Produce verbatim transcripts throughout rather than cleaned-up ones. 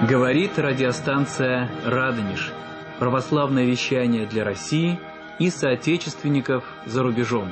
Говорит радиостанция «Радонеж». Православное вещание для России и соотечественников за рубежом.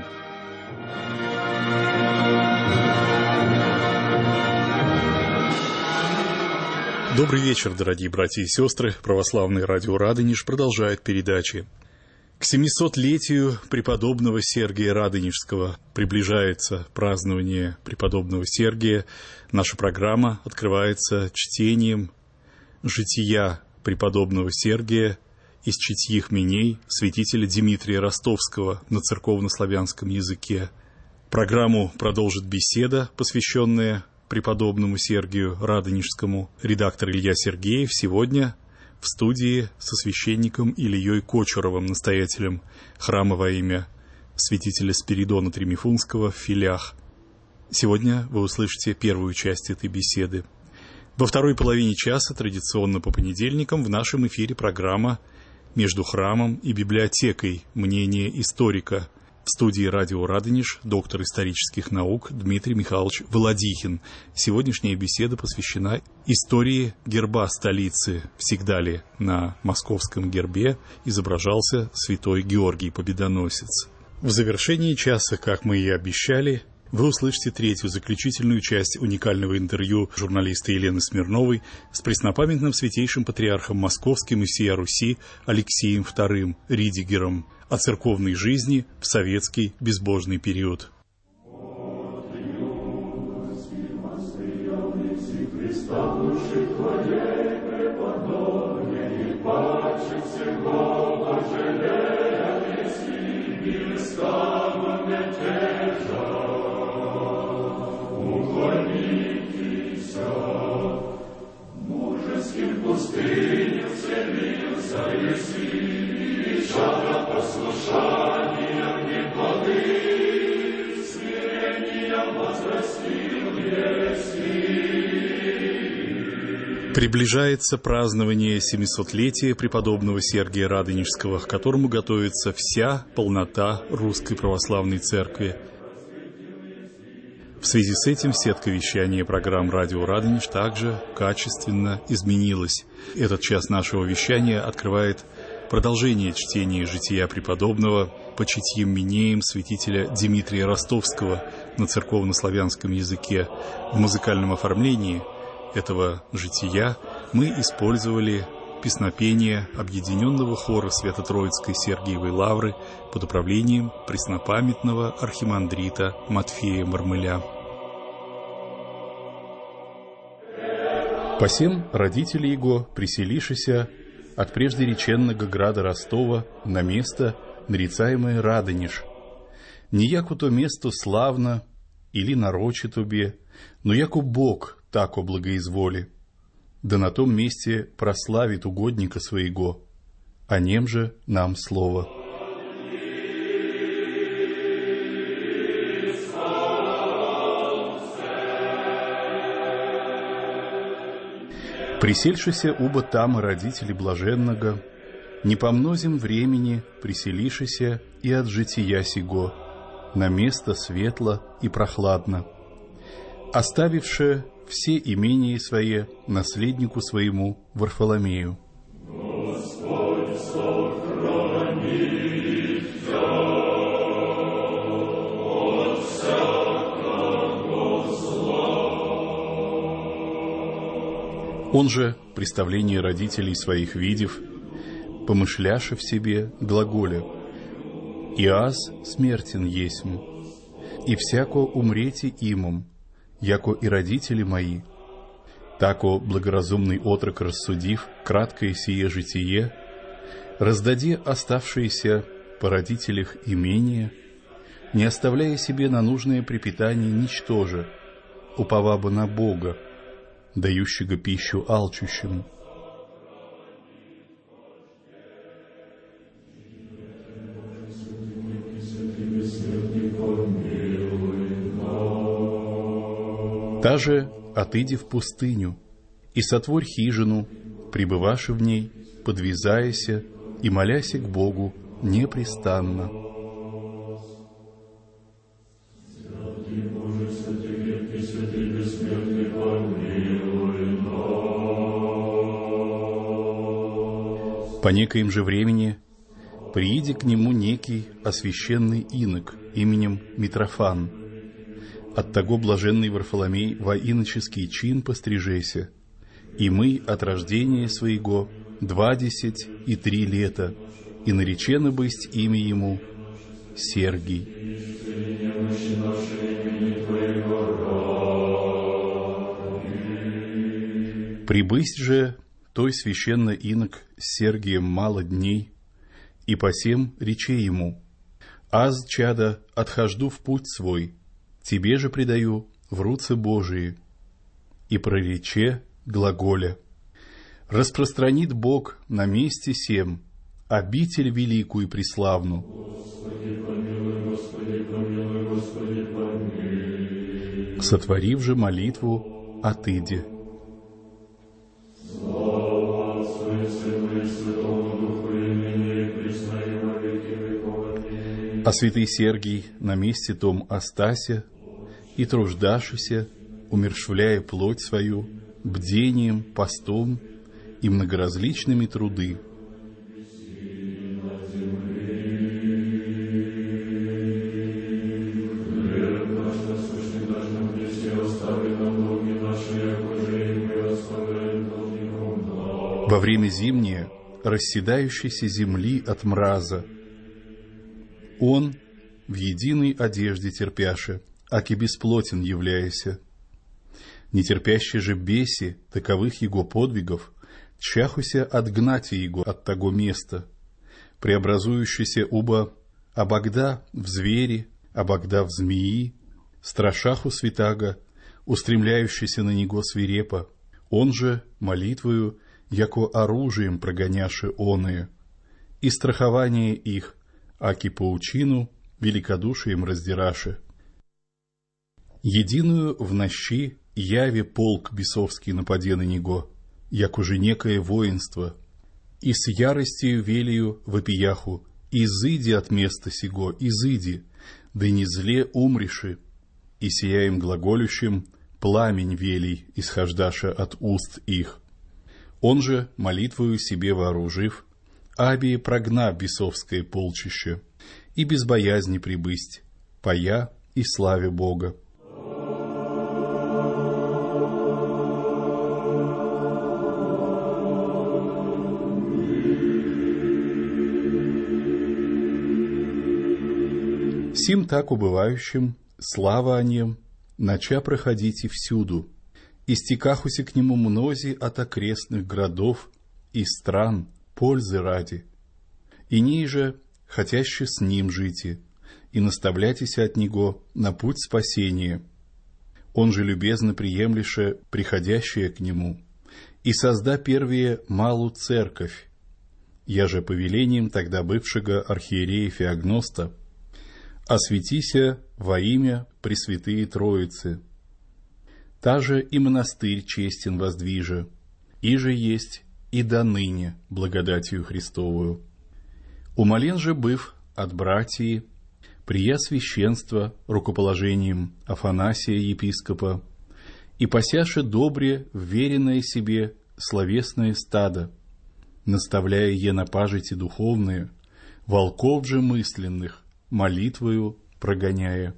Добрый вечер, дорогие братья и сестры. Православное радио «Радонеж» продолжает передачи. К семисотлетию преподобного Сергия Радонежского приближается празднование преподобного Сергия. Наша программа открывается чтением жития преподобного Сергия из читьих меней святителя Дмитрия Ростовского на церковно-славянском языке. Программу продолжит беседа, посвященная преподобному Сергию Радонежскому. Редактор Илья Сергеев сегодня в студии со священником Ильей Кочуровым, настоятелем храма во имя святителя Спиридона Тремифунского в Филях. Сегодня вы услышите первую часть этой беседы. Во второй половине часа, традиционно по понедельникам, в нашем эфире программа «Между храмом и библиотекой. Мнение историка». В студии радио «Радонеж» доктор исторических наук Дмитрий Михайлович Володихин. Сегодняшняя беседа посвящена истории герба столицы. Всегда ли на московском гербе изображался святой Георгий Победоносец? В завершении часа, как мы и обещали, вы услышите третью, заключительную часть уникального интервью журналиста Елены Смирновой с преснопамятным святейшим патриархом московским и всея Руси Алексеем вторым Ридигером о церковной жизни в советский безбожный период. Приближается празднование семисотлетия преподобного Сергия Радонежского, к которому готовится вся полнота Русской Православной Церкви. В связи с этим сетка вещания программ «Радио Радонеж» также качественно изменилась. Этот час нашего вещания открывает продолжение чтения жития преподобного по читьим менеям святителя Дмитрия Ростовского на церковно-славянском языке. В музыкальном оформлении этого жития мы использовали песнопение объединенного хора Свято-Троицкой Сергиевой Лавры под управлением преснопамятного архимандрита Матфея Мармыля. Посем родители его, приселишися от прежде реченного града Ростова на место, нарицаемое Радонеж. Не яку то место славно или нарочи тебе, но яку Бог тако благоизволи, да на том месте прославит угодника своего, о нем же нам слово. Присельшися уба там и родители блаженного, не помнозим времени приселишися и от жития сего, на место светло и прохладно, оставивши все имения свои наследнику своему Варфоломею. Господь, сохрани от всякого зла. Он же, представление родителей своих видев, помышляша в себе глаголя: «И аз смертен есмь, и всяко умрете имом, яко и родители мои». Тако благоразумный отрок, рассудив краткое сие житие, раздаде оставшиеся по родителях имения, не оставляя себе на нужное препитание ничтоже, упова бы на Бога, дающего пищу алчущему. Та же отыди в пустыню, и сотворь хижину, пребываши в ней, подвязаяся и моляся к Богу непрестанно. По некоим же времени прииди к нему некий освященный инок именем Митрофан. Оттого блаженный Варфоломей во иноческий чин пострижеся, и мы от рождения своего двадцать и три лета, и наречено бысть имя ему Сергий. Прибысть же той священно инок с Сергием мало дней, и посем рече ему: «Аз, чада, отхожду в путь свой, тебе же предаю в руцы Божии». И прорече глаголя: «Распространит Бог на месте сем обитель великую и преславну». Господи, помилуй, Господи, помилуй, Господи, помилуй. Сотворив же молитву, отыди. А святый Сергий на месте том остася, и труждашися, умерщвляя плоть свою, бдением, постом и многоразличными труды. Во время зимнее, расседающейся земли от мраза, он в единой одежде терпяше, аки бесплотен являяся. Нетерпящий же беси таковых его подвигов, чахуся отгнати его от того места, преобразующийся уба обогда в звери, обогда в змеи, страшаху святаго, устремляющийся на него свирепо, он же молитвою, яко оружием прогоняши оные, и страхование их, аки паучину великодушием раздираши. Единую в нощи яве полк бесовский нападе на него, як уже некое воинство, и с яростью велию вопияху: «Изыди от места сего, изыди, да не зле умреши», и сияем глаголющим пламень велий, исхождаша от уст их. Он же, молитвою себе вооружив, Абии прогна бесовское полчище, и без боязни прибысть, пая и славе Бога. Сим так убывающим, слава о нем, нача проходить и всюду, и стекахуся к нему мнози от окрестных городов и стран, пользы ради, и ниже, хотяще с ним жити, и наставляйтесь от него на путь спасения. Он же любезно приемлеше приходящее к нему, и созда первее малу церковь, я же повелением тогда бывшего архиерея Феогноста, осветися во имя Пресвятые Троицы. Та же и монастырь честен воздвиже, и же есть и до ныне благодатью Христовую. Умолен же быв от братьи, прия священства рукоположением Афанасия епископа, и посяше добре вверенное себе словесное стадо, наставляя е на пажити духовные, волков же мысленных, молитвою прогоняя.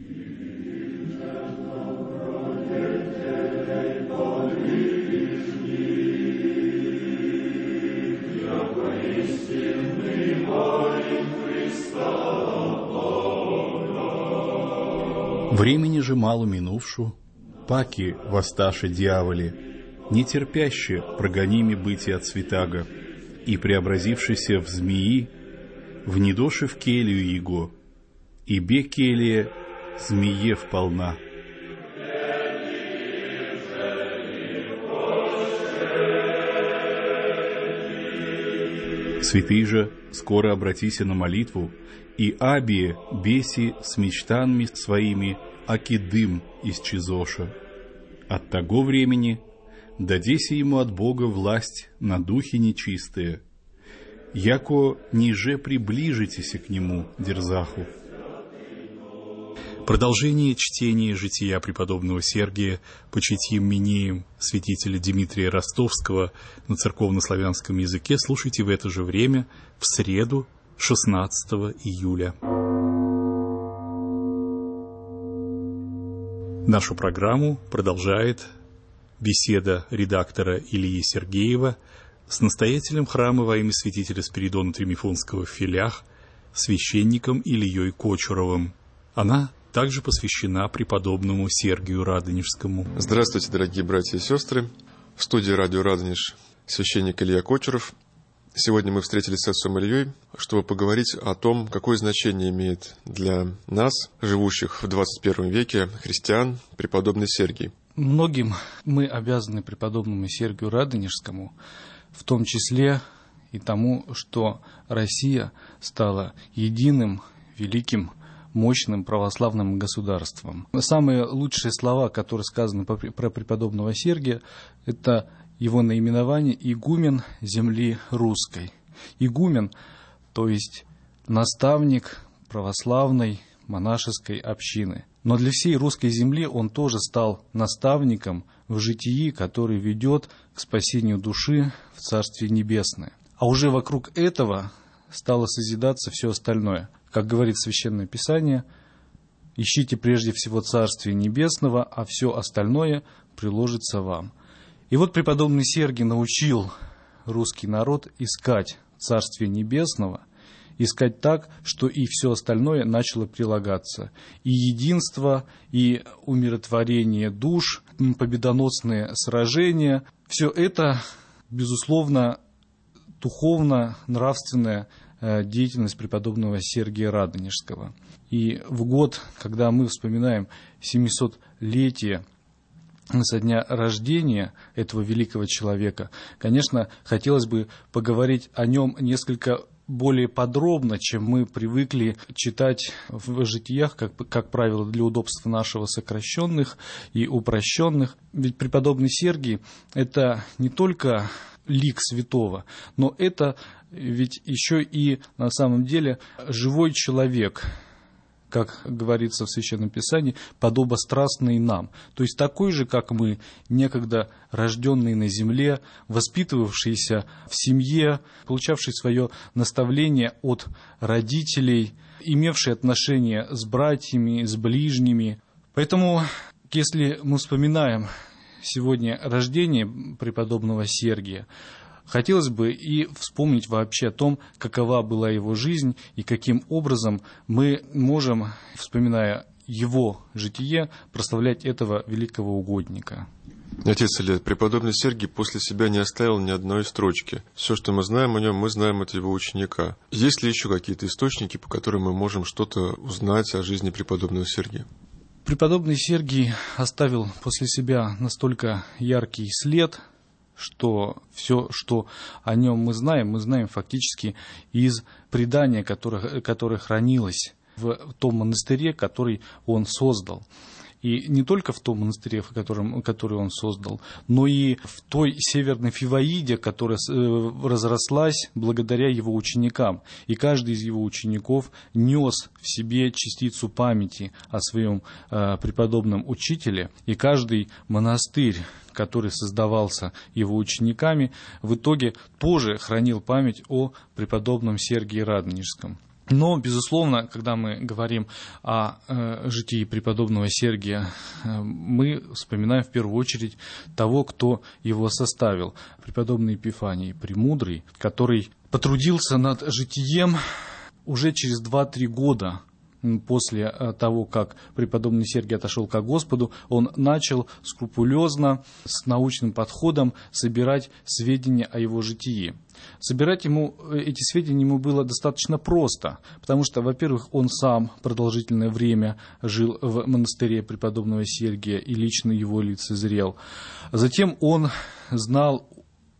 Времени же мало минувшу, паки воссташи дьяволе, нетерпяще прогоними бытие от святаго, и преобразившийся в змеи, внедоши в келью его, и бе келья змее вполна. Святые же, скоро обратися на молитву, и Абие беси с мечтанами своими, аки дым исчезоша. От того времени дадеся ему от Бога власть на духи нечистые, яко ниже приближитеся к нему, дерзаху. Продолжение чтения жития преподобного Сергия по читьим Минеем святителя Дмитрия Ростовского на церковнославянском языке слушайте в это же время в среду, шестнадцатого июля. Нашу программу продолжает беседа редактора Ильи Сергеева с настоятелем храма во имя святителя Спиридона Тримифонского в Филях, священником Ильей Кочуровым. Она также посвящена преподобному Сергию Радонежскому. Здравствуйте, дорогие братья и сестры. В студии радио «Радонеж» священник Илья Кочуров. Сегодня мы встретились с отцом Ильей, чтобы поговорить о том, какое значение имеет для нас, живущих в двадцать первом веке, христиан, преподобный Сергий. Многим мы обязаны преподобному Сергию Радонежскому, в том числе и тому, что Россия стала единым, великим, мощным православным государством. Самые лучшие слова, которые сказаны про преподобного Сергия, это его наименование «игумен земли русской». Игумен, то есть наставник православной монашеской общины. Но для всей русской земли он тоже стал наставником в житии, который ведет к спасению души в Царствие Небесное. А уже вокруг этого стало созидаться все остальное. Как говорит Священное Писание, «Ищите прежде всего Царствие Небесного, а все остальное приложится вам». И вот преподобный Сергий научил русский народ искать Царствие Небесного, искать так, что и все остальное начало прилагаться. И единство, и умиротворение душ, победоносные сражения. Все это, безусловно, духовно-нравственная деятельность преподобного Сергия Радонежского. И в год, когда мы вспоминаем семисотлетие со дня рождения этого великого человека, конечно, хотелось бы поговорить о нем несколько более подробно, чем мы привыкли читать в житиях, как, как правило, для удобства нашего сокращенных и упрощенных. Ведь преподобный Сергий – это не только лик святого, но это ведь еще и на самом деле живой человек, как говорится в Священном Писании, подобострастный нам. То есть такой же, как мы, некогда рожденный на земле, воспитывавшийся в семье, получавший свое наставление от родителей, имевший отношения с братьями, с ближними. Поэтому, если мы вспоминаем сегодня рождение преподобного Сергия, хотелось бы и вспомнить вообще о том, какова была его жизнь и каким образом мы можем, вспоминая его житие, прославлять этого великого угодника. Отец Илья, преподобный Сергий после себя не оставил ни одной строчки. Все, что мы знаем о нем, мы знаем от его ученика. Есть ли еще какие-то источники, по которым мы можем что-то узнать о жизни преподобного Сергия? Преподобный Сергий оставил после себя настолько яркий след, что все, что о нем мы знаем, мы знаем фактически из предания, которое, которое хранилось в том монастыре, который он создал. И не только в том монастыре, в котором, который он создал, но и в той северной Фиваиде, которая разрослась благодаря его ученикам. И каждый из его учеников нес в себе частицу памяти о своем э, преподобном учителе. И каждый монастырь, который создавался его учениками, в итоге тоже хранил память о преподобном Сергии Радонежском. Но, безусловно, когда мы говорим о э, житии преподобного Сергия, э, мы вспоминаем в первую очередь того, кто его составил. Преподобный Епифаний Премудрый, который потрудился над житием уже через два-три года после того, как преподобный Сергий отошел ко Господу, он начал скрупулезно, с научным подходом собирать сведения о его житии. Собирать ему эти сведения ему было достаточно просто, потому что, во-первых, он сам продолжительное время жил в монастыре преподобного Сергия и лично его лицезрел. Затем он знал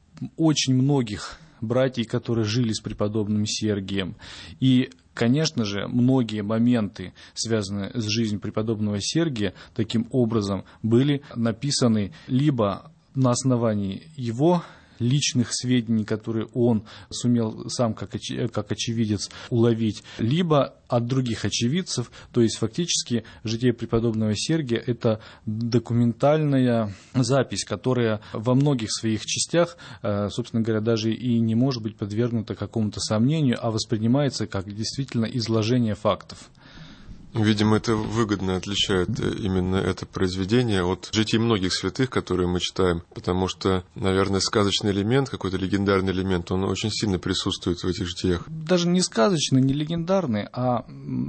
очень многих братьев, которые жили с преподобным Сергием. И, конечно же, многие моменты, связанные с жизнью преподобного Сергия, таким образом были написаны либо на основании его личных сведений, которые он сумел сам как, оч, как очевидец уловить, либо от других очевидцев. То есть фактически житие преподобного Сергия – это документальная запись, которая во многих своих частях, собственно говоря, даже и не может быть подвергнута какому-то сомнению, а воспринимается как действительно изложение фактов. Видимо, это выгодно отличает именно это произведение от житий многих святых, которые мы читаем, потому что, наверное, сказочный элемент, какой-то легендарный элемент, он очень сильно присутствует в этих житиях. Даже не сказочный, не легендарный, а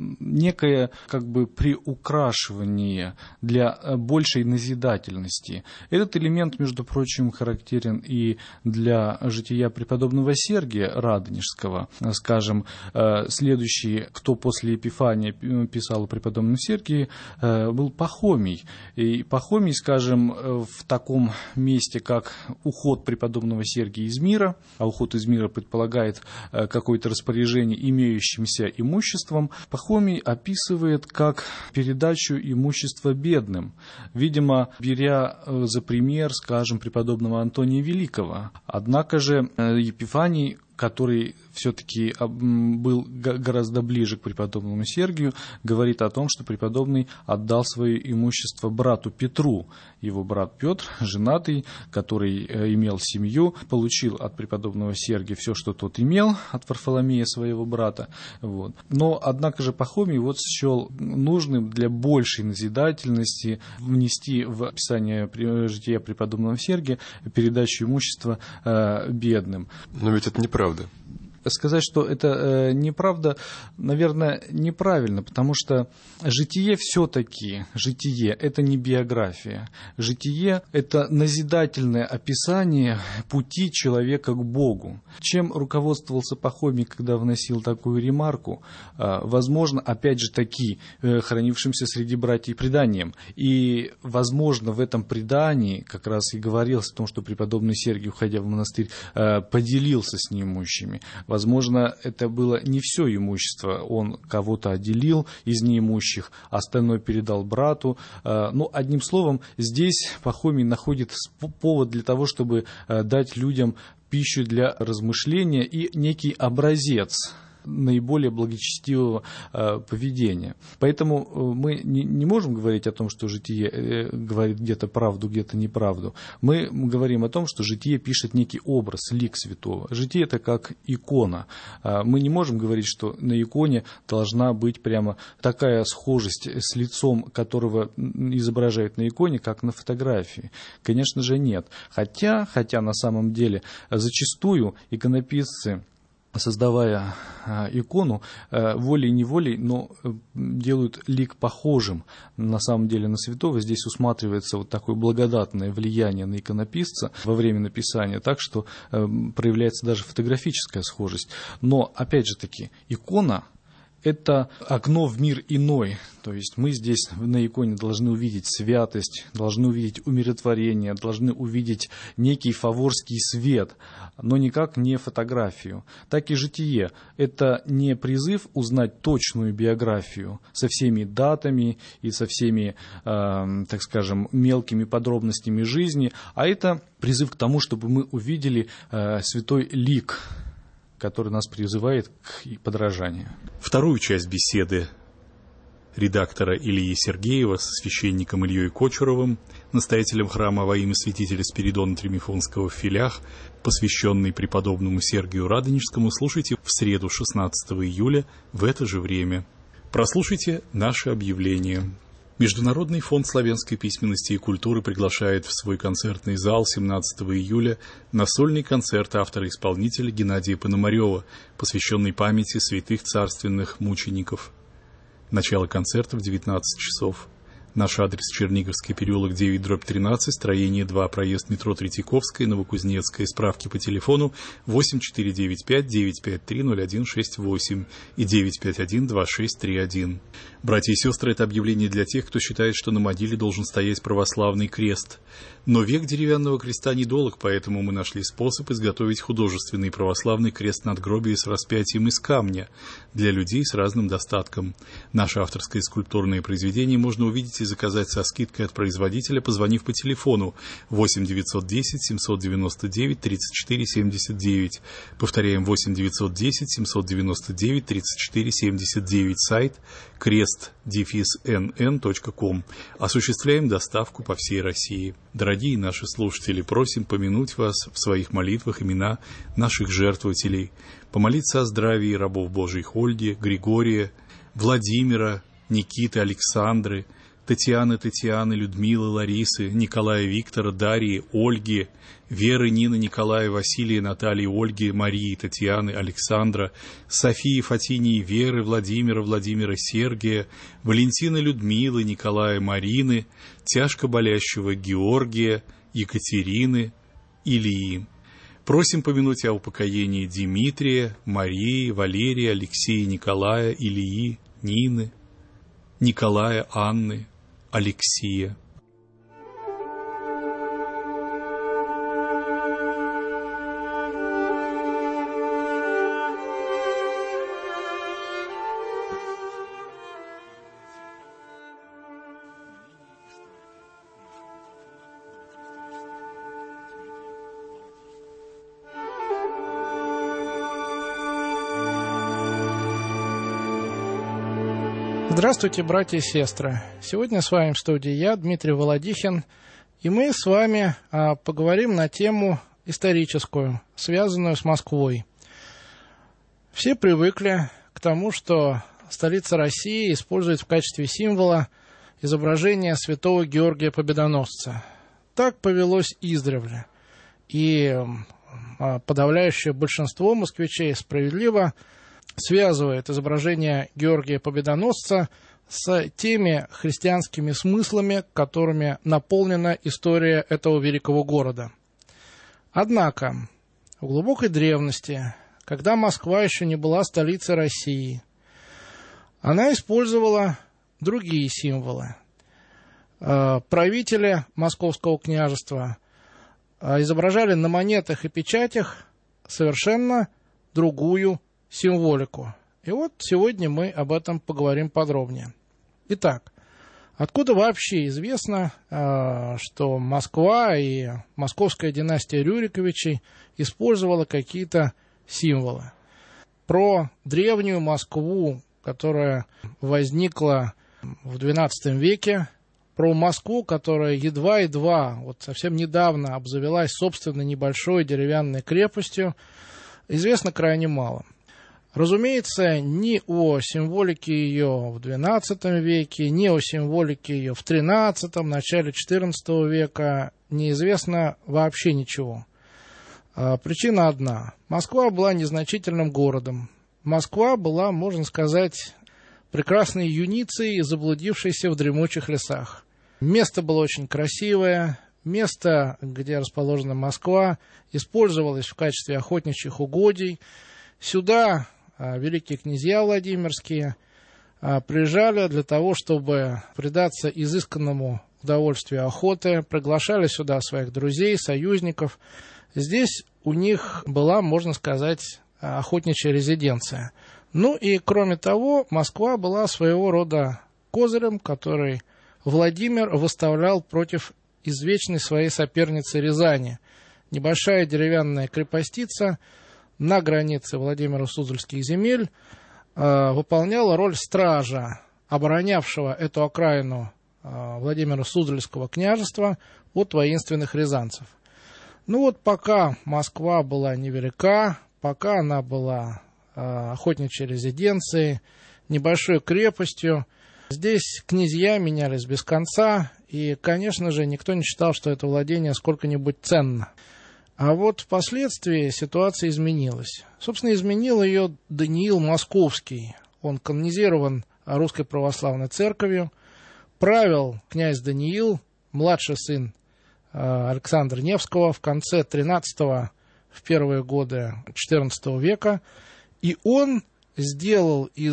некое как бы приукрашивание для большей назидательности. Этот элемент, между прочим, характерен и для жития преподобного Сергия Радонежского. Скажем, следующий, кто после Епифания писал о преподобном Сергии, был Пахомий. И Пахомий, скажем, в таком месте, как уход преподобного Сергия из мира, а уход из мира предполагает какое-то распоряжение имеющимся имуществом, Пахомий описывает как передачу имущества бедным, видимо, беря за пример, скажем, преподобного Антония Великого. Однако же Епифаний, который все-таки был гораздо ближе к преподобному Сергию, говорит о том, что преподобный отдал свое имущество брату Петру. Его брат Петр, женатый, который имел семью, получил от преподобного Сергия все, что тот имел, от Варфоломея, своего брата. Вот. Но, однако же, Пахомий вот счел нужным для большей назидательности внести в описание жития преподобного Сергия передачу имущества э, бедным. Но ведь это неправда. Сказать, что это э, неправда, наверное, неправильно, потому что житие все-таки, житие – это не биография. Житие – это назидательное описание пути человека к Богу. Чем руководствовался Пахомий, когда вносил такую ремарку? Э, возможно, опять же таки, э, хранившимся среди братьев преданием. И, возможно, в этом предании как раз и говорилось о том, что преподобный Сергий, уходя в монастырь, э, поделился с неимущими. Возможно, это было не все имущество, он кого-то отделил из неимущих, остальное передал брату. Ну, одним словом, здесь Пахомий находит повод для того, чтобы дать людям пищу для размышления и некий образец наиболее благочестивого э, поведения. Поэтому э, мы не, не можем говорить о том, что житие э, говорит где-то правду, где-то неправду. Мы говорим о том, что житие пишет некий образ, лик святого. Житие – это как икона. Э, мы не можем говорить, что на иконе должна быть прямо такая схожесть с лицом, которого изображают на иконе, как на фотографии. Конечно же, нет. Хотя, хотя на самом деле зачастую иконописцы, создавая икону, волей-неволей, но делают лик похожим на самом деле на святого. Здесь усматривается вот такое благодатное влияние на иконописца во время написания, так что проявляется даже фотографическая схожесть. Но, опять же таки, икона – это окно в мир иной. То есть мы здесь на иконе должны увидеть святость, должны увидеть умиротворение, должны увидеть некий фаворский свет, но никак не фотографию. Так и житие – это не призыв узнать точную биографию со всеми датами и со всеми, э, так скажем, мелкими подробностями жизни, а это призыв к тому, чтобы мы увидели э, святой лик, который нас призывает к подражанию. Вторую часть беседы редактора Ильи Сергеева со священником Ильей Кочуровым, настоятелем храма во имя святителя Спиридона Тремифонского в Филях, посвященный преподобному Сергию Радонежскому, слушайте в среду шестнадцатого июля в это же время. Прослушайте наше объявление. Международный фонд славянской письменности и культуры приглашает в свой концертный зал семнадцатого июля на сольный концерт автора-исполнителя Геннадия Пономарева, посвященный памяти святых царственных мучеников. Начало концерта в девятнадцать часов. Наш адрес: Черниговский переулок девять дробь тринадцать, строение два, проезд метро Третьяковская, Новокузнецкая. Справки по телефону восемь четыре девять пять девять пять три ноль один шесть восемь и девять пять один два шесть три один. Братья и сестры, это объявление для тех, кто считает, что на могиле должен стоять православный крест. Но век деревянного креста недолг, поэтому мы нашли способ изготовить художественный православный крест-надгробие с распятием из камня для людей с разным достатком. Наше авторское скульптурное произведение можно увидеть можете заказать со скидкой от производителя, позвонив по телефону восемь девятьсот десять семьсот девяносто девять тридцать четыре семьдесят девять. Повторяем, восемь девятьсот десять семьсот девяносто девять тридцать четыре семьдесят девять. Сайт крест эн эн точка ком. Осуществляем доставку по всей России. Дорогие наши слушатели, просим помянуть вас в своих молитвах имена наших жертвователей, помолиться о здравии рабов Божьих Ольги, Григория, Владимира, Никиты, Александры, Татьяны, Татьяны, Людмилы, Ларисы, Николая, Виктора, Дарьи, Ольги, Веры, Нины, Николая, Василия, Натальи, Ольги, Марии, Татьяны, Александра, Софии, Фатинии, Веры, Владимира, Владимира, Сергия, Валентины, Людмилы, Николая, Марины, тяжко болящего Георгия, Екатерины, Ильи. Просим помянуть о упокоении Дмитрия, Марии, Валерия, Алексея, Николая, Ильи, Нины, Николая, Анны, Алексея. Здравствуйте, братья и сестры. Сегодня с вами в студии я, Дмитрий Володихин, и мы с вами а, поговорим на тему историческую, связанную с Москвой. Все привыкли к тому, что столица России использует в качестве символа изображение святого Георгия Победоносца. Так повелось издревле, и а, подавляющее большинство москвичей справедливо связывает изображение Георгия Победоносца с теми христианскими смыслами, которыми наполнена история этого великого города. Однако, в глубокой древности, когда Москва еще не была столицей России, она использовала другие символы. Правители Московского княжества изображали на монетах и печатях совершенно другую символику. И вот сегодня мы об этом поговорим подробнее. Итак, откуда вообще известно, что Москва и московская династия Рюриковичей использовала какие-то символы? Про древнюю Москву, которая возникла в двенадцатом веке, про Москву, которая едва-едва, вот совсем недавно обзавелась собственной небольшой деревянной крепостью, известно крайне мало. Разумеется, ни о символике ее в двенадцатом веке, ни о символике ее в тринадцатом, начале четырнадцатого века неизвестно вообще ничего. Причина одна. Москва была незначительным городом. Москва была, можно сказать, прекрасной юницей, заблудившейся в дремучих лесах. Место было очень красивое. Место, где расположена Москва, использовалось в качестве охотничьих угодий. Сюда великие князья Владимирские приезжали для того, чтобы предаться изысканному удовольствию охоты, приглашали сюда своих друзей, союзников. Здесь у них была, можно сказать, охотничья резиденция. Ну и, кроме того, Москва была своего рода козырем, который Владимир выставлял против извечной своей соперницы Рязани. Небольшая деревянная крепостица на границе Владимиро-Суздальских земель э, выполняла роль стража, оборонявшего эту окраину э, Владимиро-Суздальского княжества от воинственных рязанцев. Ну вот пока Москва была невелика, пока она была э, охотничьей резиденцией, небольшой крепостью, здесь князья менялись без конца, и, конечно же, никто не считал, что это владение сколько-нибудь ценно. А вот впоследствии ситуация изменилась. Собственно, изменил ее Даниил Московский. Он канонизирован Русской Православной Церковью. Правил князь Даниил, младший сын Александра Невского, в конце тринадцатого, в первые годы четырнадцатого века. И он сделал из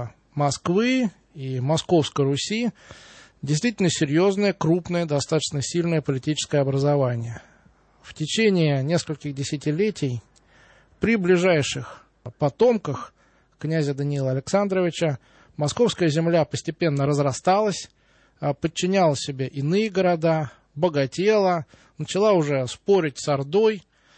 Москвы и Московской Руси действительно серьезное, крупное, достаточно сильное политическое образование. В течение нескольких десятилетий при ближайших потомках князя Даниила Александровича московская земля постепенно разрасталась, подчиняла себе иные города, богатела, начала уже спорить с Ордой,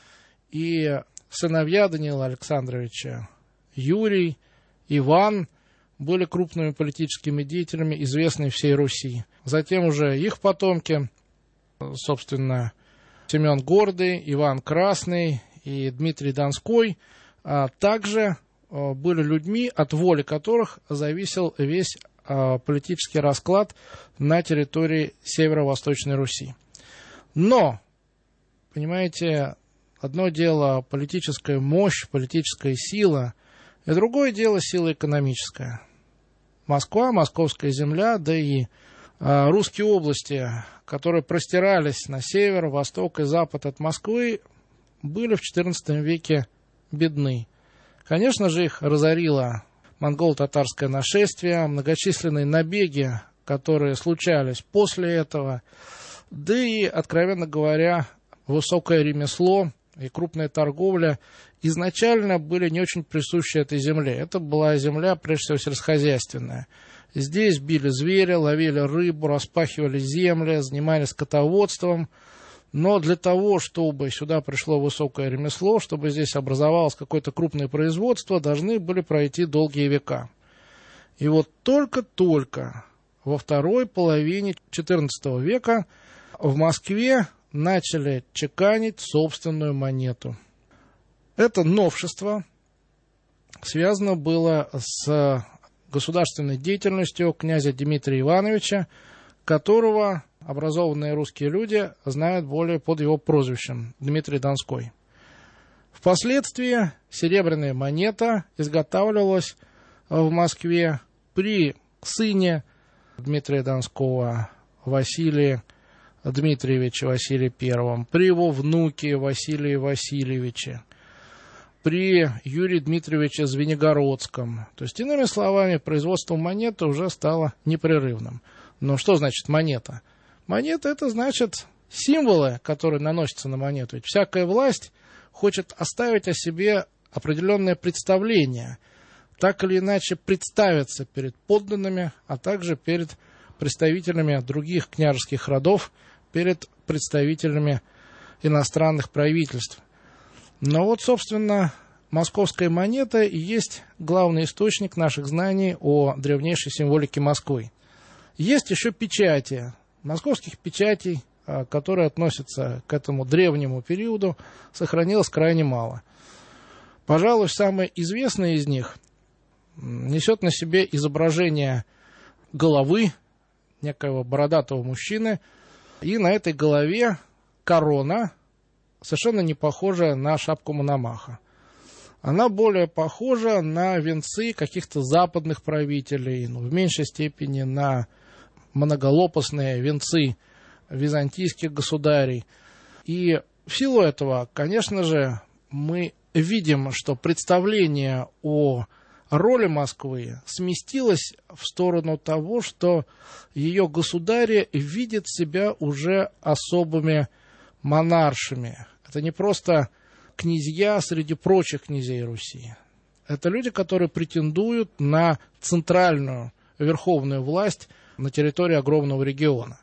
и сыновья Даниила Александровича, Юрий, Иван, были крупными политическими деятелями, известные всей Руси. Затем уже их потомки, собственно, Семен Гордый, Иван Красный и Дмитрий Донской, а также были людьми, от воли которых зависел весь политический расклад на территории Северо-Восточной Руси. Но, понимаете, одно дело политическая мощь, политическая сила, и другое дело сила экономическая. Москва, московская земля, да и э, русские области, которые простирались на север, восток и запад от Москвы, были в четырнадцатом веке бедны. Конечно же, их разорило монголо-татарское нашествие, многочисленные набеги, которые случались после этого, да и, откровенно говоря, высокое ремесло и крупная торговля изначально были не очень присущи этой земле. Это была земля, прежде всего, сельскохозяйственная. Здесь били зверя, ловили рыбу, распахивали земли, занимались скотоводством. Но для того, чтобы сюда пришло высокое ремесло, чтобы здесь образовалось какое-то крупное производство, должны были пройти долгие века. И вот только-только во второй половине четырнадцатого века в Москве начали чеканить собственную монету. Это новшество связано было с государственной деятельностью князя Дмитрия Ивановича, которого образованные русские люди знают более под его прозвищем Дмитрий Донской. Впоследствии серебряная монета изготавливалась в Москве при сыне Дмитрия Донского, Василии Дмитриевиче Василии Первом, при его внуке Василии Васильевиче, при Юрии Дмитриевиче Звенигородском. То есть, иными словами, производство монеты уже стало непрерывным. Но что значит монета? Монета — это значит символы, которые наносятся на монету. Ведь всякая власть хочет оставить о себе определенное представление, так или иначе представиться перед подданными, а также перед представителями других княжеских родов, перед представителями иностранных правительств. Но вот, собственно, московская монета и есть главный источник наших знаний о древнейшей символике Москвы. Есть еще печати. Московских печатей, которые относятся к этому древнему периоду, сохранилось крайне мало. Пожалуй, самое известное из них несет на себе изображение головы некоего бородатого мужчины, и на этой голове корона, совершенно не похожая на шапку Мономаха. Она более похожа на венцы каких-то западных правителей, ну, в меньшей степени на многолопастные венцы византийских государей. И в силу этого, конечно же, мы видим, что представление о роли Москвы сместилось в сторону того, что ее государи видят себя уже особыми монаршами. Это не просто князья среди прочих князей Руси. Это люди, которые претендуют на центральную верховную власть на территории огромного региона.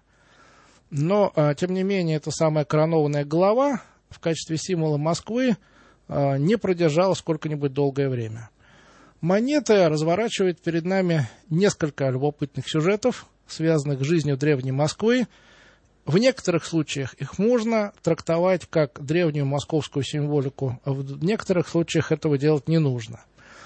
Но, тем не менее, эта самая коронованная голова в качестве символа Москвы не продержалась сколько-нибудь долгое время. Монета разворачивает перед нами несколько любопытных сюжетов, связанных с жизнью древней Москвы. В некоторых случаях их можно трактовать как древнюю московскую символику, а в некоторых случаях этого делать не нужно.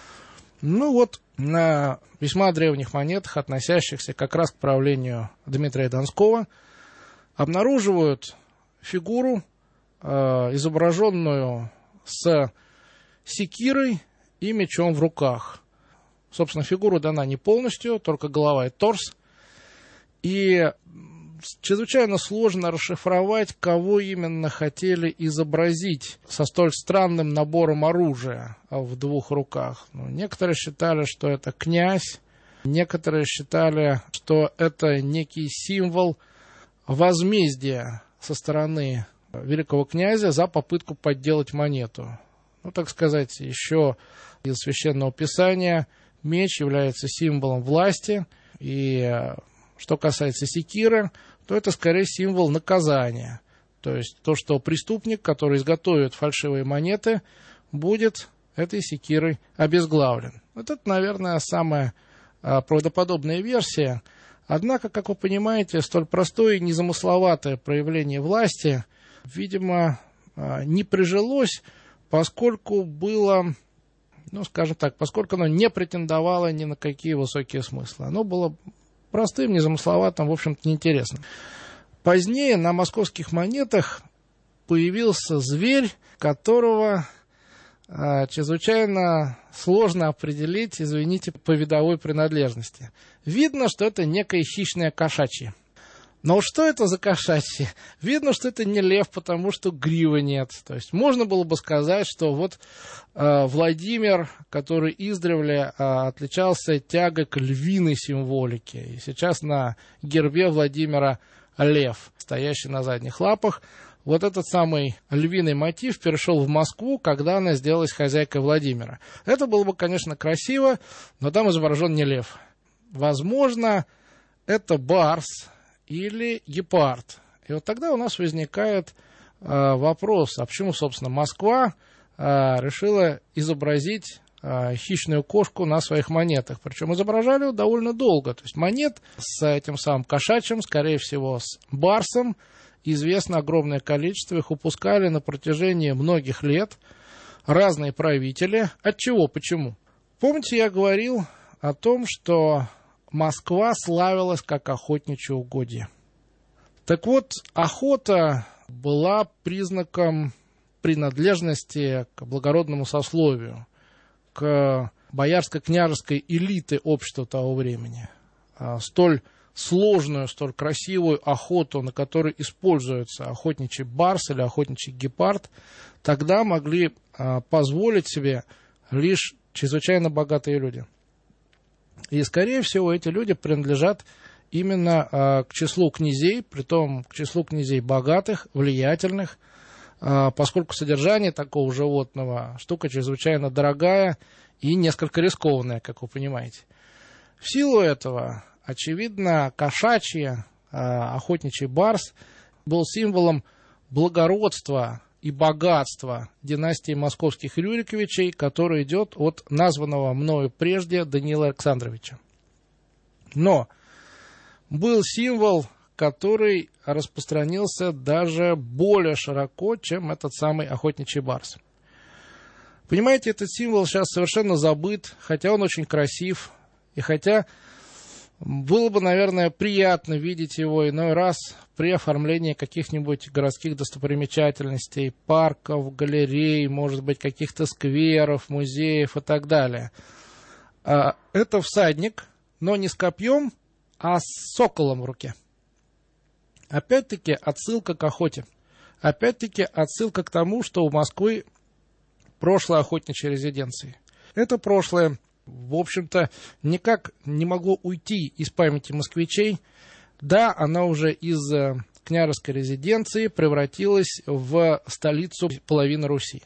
Ну вот, на весьма древних монетах, относящихся как раз к правлению Дмитрия Донского, обнаруживают фигуру, э, изображенную с секирой и мечом в руках. Собственно, фигура дана не полностью, только голова и торс. И чрезвычайно сложно расшифровать, кого именно хотели изобразить со столь странным набором оружия в двух руках. Ну, некоторые считали, что это князь, некоторые считали, что это некий символ возмездия со стороны великого князя за попытку подделать монету. Ну, так сказать, еще из Священного Писания меч является символом власти, и Что касается секиры, то это скорее символ наказания. То есть то, что преступник, который изготовит фальшивые монеты, будет этой секирой обезглавлен. Вот это, наверное, самая а, правдоподобная версия. Однако, как вы понимаете, столь простое и незамысловатое проявление власти, видимо, а, не прижилось, поскольку было, ну, скажем так, поскольку оно не претендовало ни на какие высокие смыслы. Оно было простым, незамысловатым, в общем-то, неинтересным. Позднее на московских монетах появился зверь, которого а, чрезвычайно сложно определить, извините, по видовой принадлежности. Видно, что это некое хищное кошачье. Но что это за кошачье? Видно, что это не лев, потому что гривы нет. То есть можно было бы сказать, что вот э, Владимир, который издревле э, отличался тягой к львиной символике. И сейчас на гербе Владимира лев, стоящий на задних лапах. Вот этот самый львиный мотив перешел в Москву, когда она сделалась хозяйкой Владимира. Это было бы, конечно, красиво, но там изображен не лев. Возможно, это барс или гепард. И вот тогда у нас возникает э, вопрос, а почему, собственно, Москва э, решила изобразить э, хищную кошку на своих монетах. Причем изображали его довольно долго. То есть монет с этим самым кошачьим, скорее всего, с барсом, известно огромное количество. Их упускали на протяжении многих лет разные правители. От чего? Почему? Помните, я говорил о том, что Москва славилась как охотничье угодье. Так вот, охота была признаком принадлежности к благородному сословию, к боярско-княжеской элите общества того времени. Столь сложную, столь красивую охоту, на которой используется охотничий барс или охотничий гепард, тогда могли позволить себе лишь чрезвычайно богатые люди. И, скорее всего, эти люди принадлежат именно а, к числу князей, притом к числу князей богатых, влиятельных, а, поскольку содержание такого животного штука чрезвычайно дорогая и несколько рискованная, как вы понимаете. В силу этого, очевидно, кошачий а, охотничий барс был символом благородства и богатства династии московских Рюриковичей, которая идет от названного мною прежде Даниила Александровича. Но был символ, который распространился даже более широко, чем этот самый охотничий барс. Понимаете, этот символ сейчас совершенно забыт, хотя он очень красив, и хотя было бы, наверное, приятно видеть его иной раз при оформлении каких-нибудь городских достопримечательностей, парков, галерей, может быть, каких-то скверов, музеев и так далее. Это всадник, но не с копьем, а с соколом в руке. Опять-таки отсылка к охоте. Опять-таки отсылка к тому, что у Москвы прошлое охотничьей резиденции. Это прошлое, в общем-то, никак не могло уйти из памяти москвичей. Да, она уже из княжеской резиденции превратилась в столицу половины Руси.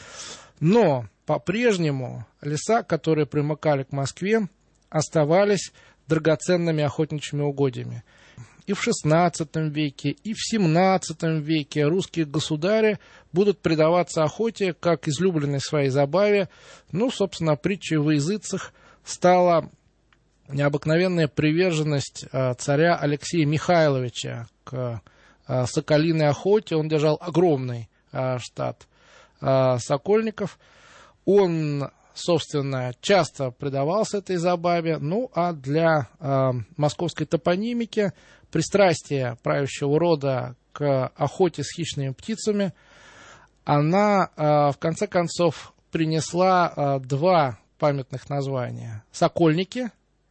Но по-прежнему леса, которые примыкали к Москве, оставались драгоценными охотничьими угодьями. И в шестнадцатом веке, и в семнадцатом веке русские государи будут предаваться охоте как излюбленной своей забаве. Ну, собственно, притчей во языцах стала необыкновенная приверженность царя Алексея Михайловича к соколиной охоте. Он держал огромный штат сокольников. Он, собственно, часто предавался этой забаве. Ну, а для московской топонимики пристрастие правящего рода к охоте с хищными птицами, она, в конце концов, принесла два памятных названия. Сокольники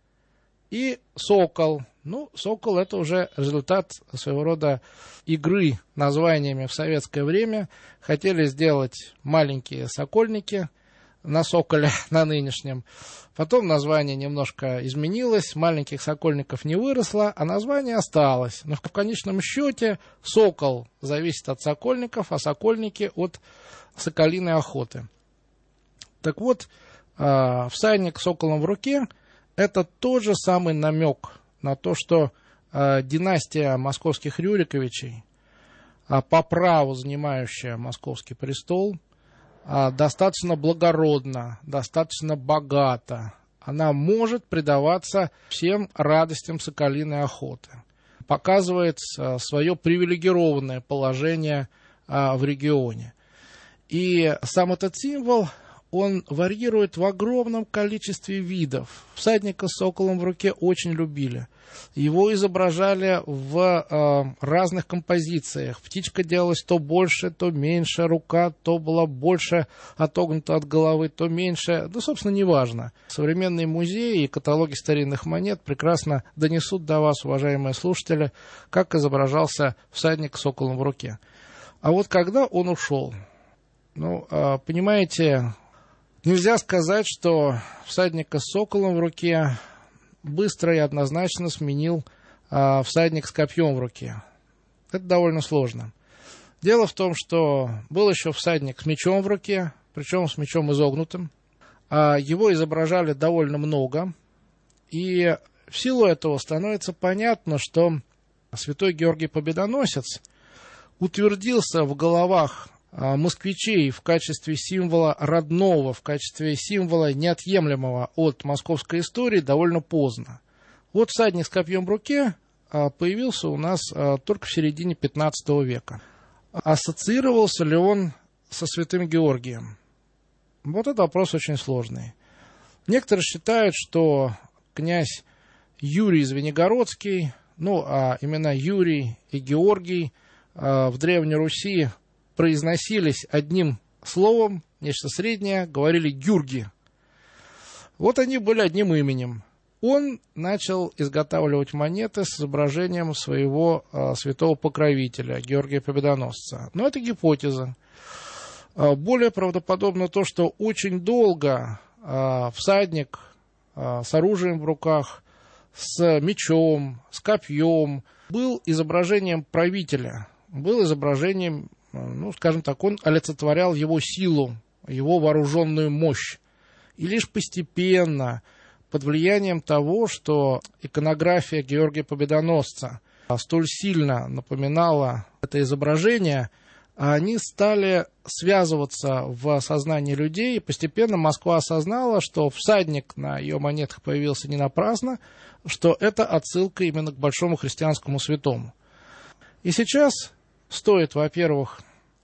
и сокол. Ну, сокол — это уже результат своего рода игры названиями в советское время. Хотели сделать маленькие сокольники на соколе, на нынешнем. Потом название немножко изменилось, маленьких сокольников не выросло, а название осталось. Но в конечном счете сокол зависит от сокольников, а сокольники от соколиной охоты. Так вот, всадник с соколом в руке — это тот же самый намек на то, что династия московских Рюриковичей, по праву занимающая московский престол, достаточно благородна, достаточно богата. Она может предаваться всем радостям соколиной охоты. Показывает свое привилегированное положение в регионе. И сам этот символ, он варьирует в огромном количестве видов. Всадника с соколом в руке очень любили. Его изображали в э, разных композициях. Птичка делалась то больше, то меньше. Рука то была больше отогнута от головы, то меньше. Да, собственно, неважно. Современные музеи и каталоги старинных монет прекрасно донесут до вас, уважаемые слушатели, как изображался всадник с соколом в руке. А вот когда он ушел, ну, э, понимаете, нельзя сказать, что всадника с соколом в руке быстро и однозначно сменил а, всадник с копьем в руке. Это довольно сложно. Дело в том, что был еще всадник с мечом в руке, причем с мечом изогнутым. А, его изображали довольно много. И в силу этого становится понятно, что святой Георгий Победоносец утвердился в головах москвичей в качестве символа родного, в качестве символа неотъемлемого от московской истории довольно поздно. Вот всадник с копьем в руке появился у нас только в середине пятнадцатого века. Ассоциировался ли он со святым Георгием? Вот этот вопрос очень сложный. Некоторые считают, что князь Юрий Звенигородский, ну а имена Юрий и Георгий в Древней Руси произносились одним словом, нечто среднее, говорили «гюрги». Вот они были одним именем. Он начал изготавливать монеты с изображением своего э, святого покровителя, Георгия Победоносца. Но это гипотеза. Э, более правдоподобно то, что очень долго э, всадник э, с оружием в руках, с мечом, с копьем был изображением правителя, был изображением, ну, скажем так, он олицетворял его силу, его вооруженную мощь. И лишь постепенно, под влиянием того, что иконография Георгия Победоносца столь сильно напоминала это изображение, они стали связываться в сознании людей, и постепенно Москва осознала, что всадник на ее монетах появился не напрасно, что это отсылка именно к большому христианскому святому. И сейчас стоит, во-первых,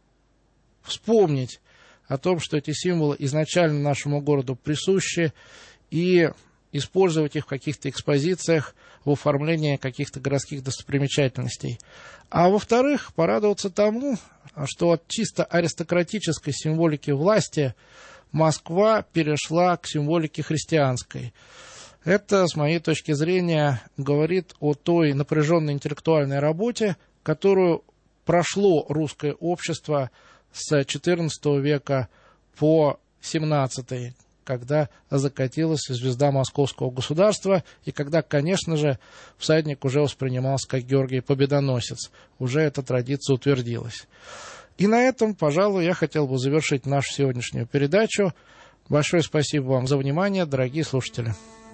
вспомнить о том, что эти символы изначально нашему городу присущи, и использовать их в каких-то экспозициях, в оформлении каких-то городских достопримечательностей. А во-вторых, порадоваться тому, что от чисто аристократической символики власти Москва перешла к символике христианской. Это, с моей точки зрения, говорит о той напряженной интеллектуальной работе, которую прошло русское общество с четырнадцатого века по семнадцатый, когда закатилась звезда московского государства, и когда, конечно же, всадник уже воспринимался как Георгий Победоносец. Уже эта традиция утвердилась. И на этом, пожалуй, я хотел бы завершить нашу сегодняшнюю передачу. Большое спасибо вам за внимание, дорогие слушатели.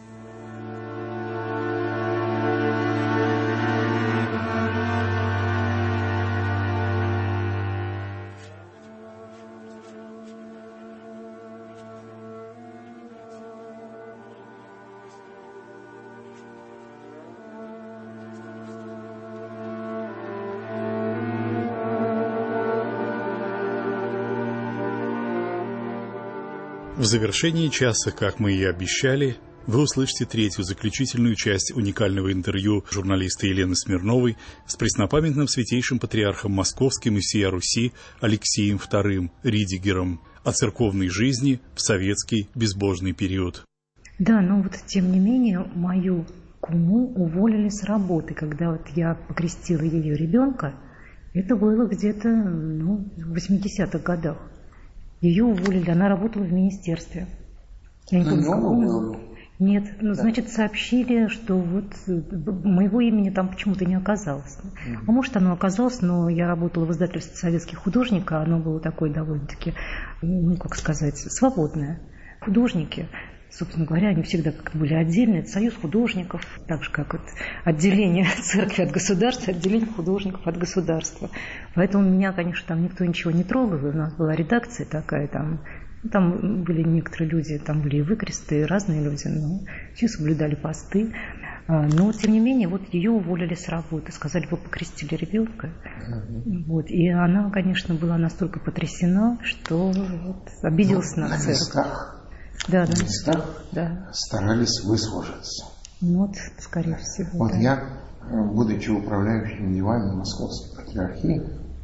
В завершении часа, как мы и обещали, вы услышите третью заключительную часть уникального интервью журналиста Елены Смирновой с преснопамятным святейшим патриархом Московским и всея Руси Алексеем вторым Ридигером о церковной жизни в советский безбожный период. Да, но вот тем не менее мою куму уволили с работы, когда вот я покрестила ее ребенка. Это было где-то ну, в восьмидесятых годах. Ее уволили, она работала в министерстве. Я не помню, нет, ну, да. Значит, сообщили, что вот моего имени там почему-то не оказалось. Mm-hmm. А может, оно оказалось, но я работала в издательстве советских художников, оно было такое довольно-таки, ну, как сказать, свободное. Художники собственно говоря, они всегда как-то были отдельные. Это союз художников, так же, как вот отделение церкви от государства, отделение художников от государства. Поэтому меня, конечно, там никто ничего не трогал. У нас была редакция такая, там, там были некоторые люди, там были и выкресты, и разные люди, но все соблюдали посты. Но, тем не менее, вот ее уволили с работы. Сказали, вы покрестили ребенка. Mm-hmm. Вот. И она, конечно, была настолько потрясена, что вот, обиделась ну, на церковь. Местах, да, на да, местах да. старались выслужиться. Вот, скорее всего. Вот да. я, будучи управляющим делами Московской патриархии,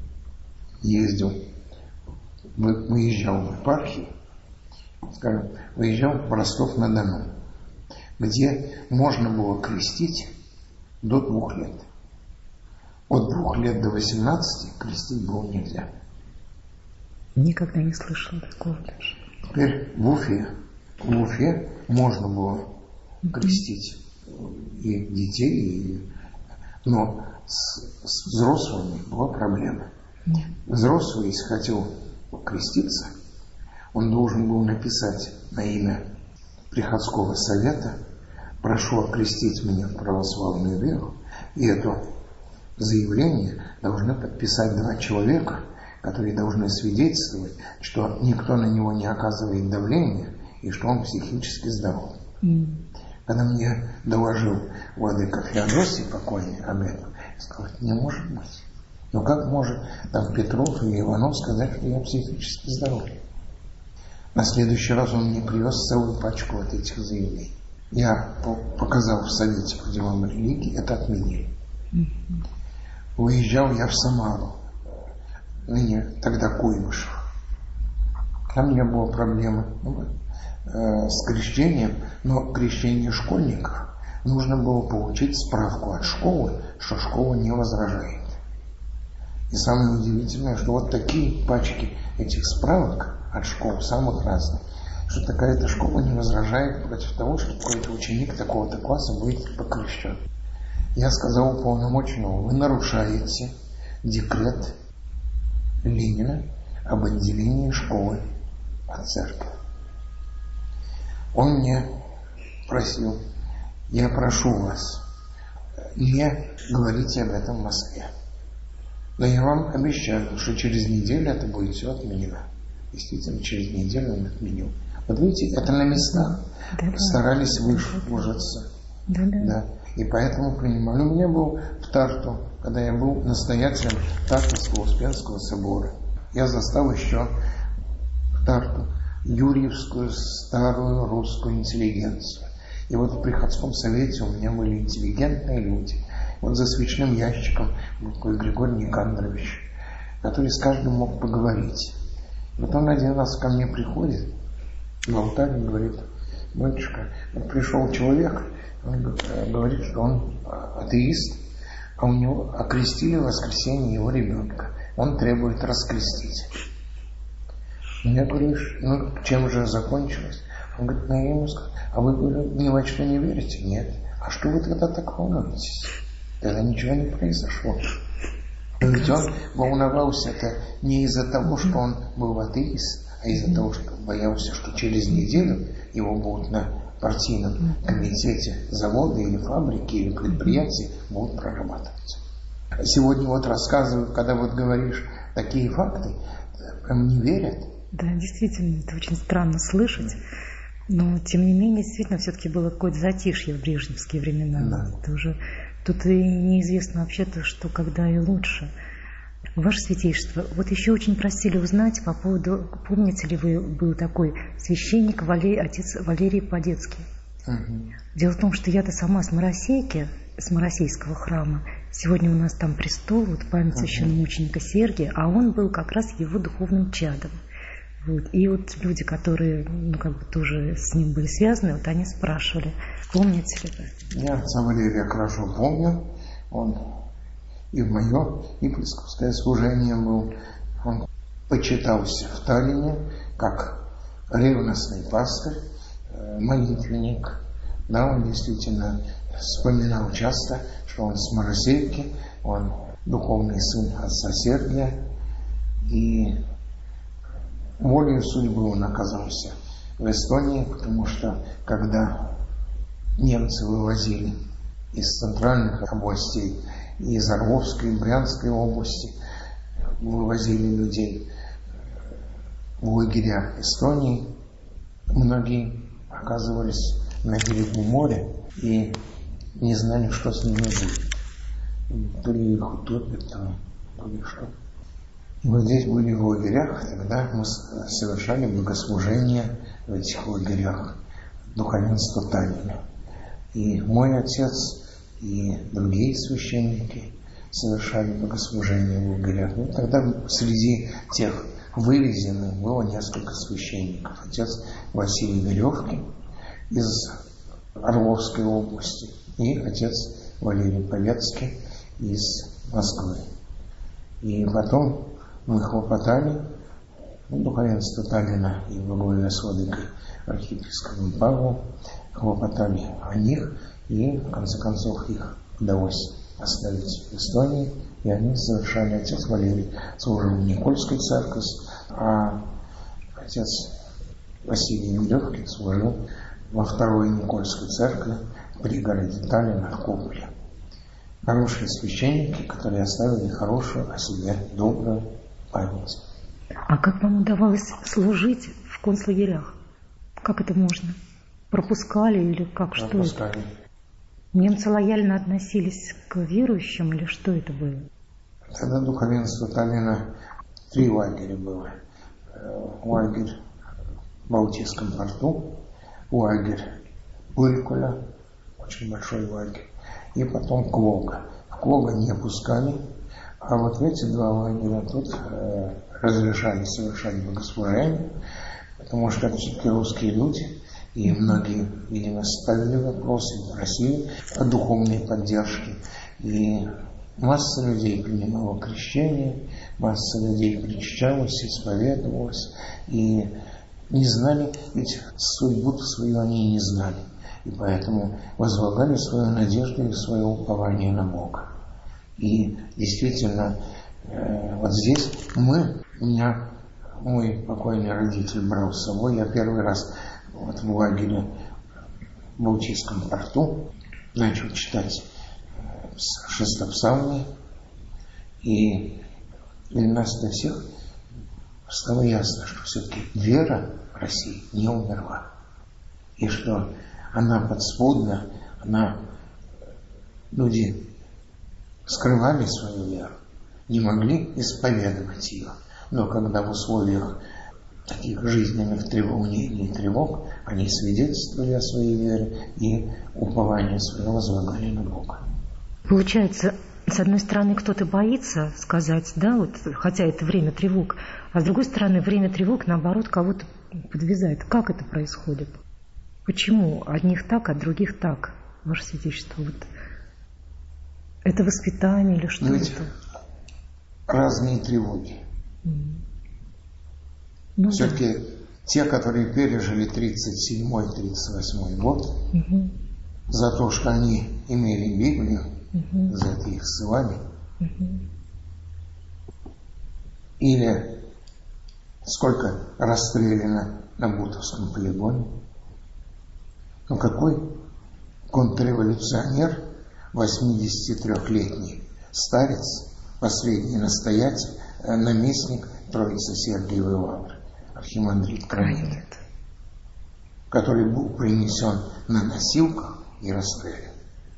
ездил, выезжал в епархию, скажем, выезжал в Ростов-на-Дону, где можно было крестить до двух лет. От двух лет до восемнадцати крестить было нельзя. Никогда не слышала такого даже. Теперь в Уфе, в Уфе можно было крестить и детей, и... но с, с взрослыми была проблема. Нет. Взрослый, если хотел креститься, он должен был написать на имя приходского совета: прошу окрестить меня в православную веру, и это заявление должны подписать два человека, которые должны свидетельствовать, что никто на него не оказывает давления и что он психически здоров. Mm. Когда мне доложил владыка Феодосий покойный об этом, я сказал, это не может быть. Но как может там Петров или Иванов сказать, что я психически здоров? На следующий раз он мне привез целую пачку вот этих заявлений. Я показал в Совете по делам религии, это отменили. Mm-hmm. Уезжал я в Самару, ныне тогда Куйбышев. Там не было проблемы э, с крещением, но крещение школьников нужно было получить справку от школы, что школа не возражает. И самое удивительное, что вот такие пачки этих справок от школ, самых разных, что такая-то школа не возражает против того, что какой-то ученик такого-то класса будет покрещен. Я сказал уполномоченному, вы нарушаете декрет Ленина об отделении школы от церкви. Он мне просил, я прошу вас, не говорите об этом в Москве. Но я вам обещаю, что через неделю это будет все отменено. Действительно, через неделю он отменил. Вот видите, это на местах. Да, старались да, выслужиться. Да, да. Да. И поэтому принимали. У меня был в Тарту, когда я был настоятелем Тартовского Успенского собора. Я застал еще в Тарту юрьевскую старую русскую интеллигенцию. И вот в приходском совете у меня были интеллигентные люди. Вот за свечным ящиком был такой Григорий Никандрович, который с каждым мог поговорить. Вот он один раз ко мне приходит в алтарь и говорит, батюшка, вот пришел человек, он говорит, что он атеист, а у него окрестили в воскресенье его ребенка. Он требует раскрестить. Я говорю, ну чем же закончилось? Он говорит, ну я ему сказал, а вы, говорю, ни во что не верите? Нет. А что вы тогда так волнуетесь? Тогда ничего не произошло. Ведь он волновался-то не из-за того, что он был атеист, а из-за того, что боялся, что через неделю его будут на партийном комитете завода или фабрики или предприятия будут прорабатывать. Сегодня вот рассказывают, когда вот говоришь такие факты, прям не верят. Да, действительно, это очень странно слышать. Но, тем не менее, действительно, все-таки было какое-то затишье в брежневские времена. Да. Это уже, тут и неизвестно вообще-то, что когда и лучше. Ваше Святейшество, вот еще очень просили узнать по поводу, помните ли вы, был такой священник, Валерий, отец Валерий Подецкий. Угу. Дело в том, что я-то сама с Моросейки, с Моросейского храма. Сегодня у нас там престол, вот память священномученика Сергия, а он был как раз его духовным чадом. Вот. И вот люди, которые, ну, как бы тоже с ним были связаны, вот они спрашивали, помните ли вы? Я отца Валерия хорошо помню. Он и в мое епископское служение был. Он почитался в Таллине как ревностный пастырь, молитвенник. Да, он действительно вспоминал часто, что он с Моросейки, он духовный сын отца Сергия, и волею судьбы он оказался в Эстонии, потому что когда немцы вывозили из центральных областей, из Орловской, Брянской области, вывозили людей в лагеря Эстонии, многие оказывались на берегу моря и не знали, что с ними будет. То ли их утопят, там, то ли что. И вот здесь были в лагерях, тогда мы совершали богослужение в этих лагерях духовенства Таллина. И мой отец, и другие священники совершали богослужение в лагерях. Ну, тогда среди тех вывезенных было несколько священников. Отец Василий Веревкин из Орловской области и отец Валерий Повецкий из Москвы. И потом мы хлопотали, ну, духовенство Таллина и во главе с владыкой архиепископом Павлом хлопотали о них, и в конце концов их удалось оставить в Эстонии, и они совершали. Отец Валерий служил в Никольской церкви, а отец Василий Веревкин служил во второй Никольской церкви в пригороде Таллина в Кополе. Хорошие священники, которые оставили хорошую о себе добрую память. А как вам удавалось служить в концлагерях? Как это можно? Пропускали или как? Что Пропускали. Это? Немцы лояльно относились к верующим или что это было? Тогда духовенство Таллина три лагеря было. Лагерь в Балтийском порту, лагерь Бурикуля, очень большой лагерь, и потом Клога. В Клога не пускали, а вот в эти два лагеря тут э, разрешали совершать богослужение, потому что это все-таки русские люди, и многие, видимо, ставили вопросы, просили о духовной поддержке. И масса людей принимала крещение, масса людей причащалась, исповедовалась, и не знали, ведь судьбу свою они не знали. И поэтому возлагали свою надежду и свое упование на Бога. И действительно, э, вот здесь мы, меня мой покойный родитель брал с собой, я первый раз вот в лагере в Балтийском порту начал читать шестопсалмие, и для нас для всех стало ясно, что все-таки вера в России не умерла, и что она подспудна, она, люди скрывали свою веру, не могли исповедовать ее, но когда в условиях таких жизненных треволнений и тревог они свидетельствовали о своей вере и упование свое возлагали на Бога. Получается, с одной стороны, кто-то боится сказать, да, вот, хотя это время тревог, а с другой стороны, время тревог, наоборот, кого-то подвязает. Как это происходит? Почему одних так, а других так, Ваше Святейшество? Вот. Это воспитание или что Ведь это? Разные тревоги. Mm. Ну, все-таки да. Те, которые пережили тридцать седьмой — тридцать восьмой год, угу. за то, что они имели Библию, угу. за это их ссылали, угу. или сколько расстреляно на Бутовском полигоне. Ну какой контрреволюционер, восьмидесятитрёхлетний старец, последний настоятель, наместник Троицы Сергиевой Лавры, архимандрит Крайнет, который был принесен на носилках и расстрелян.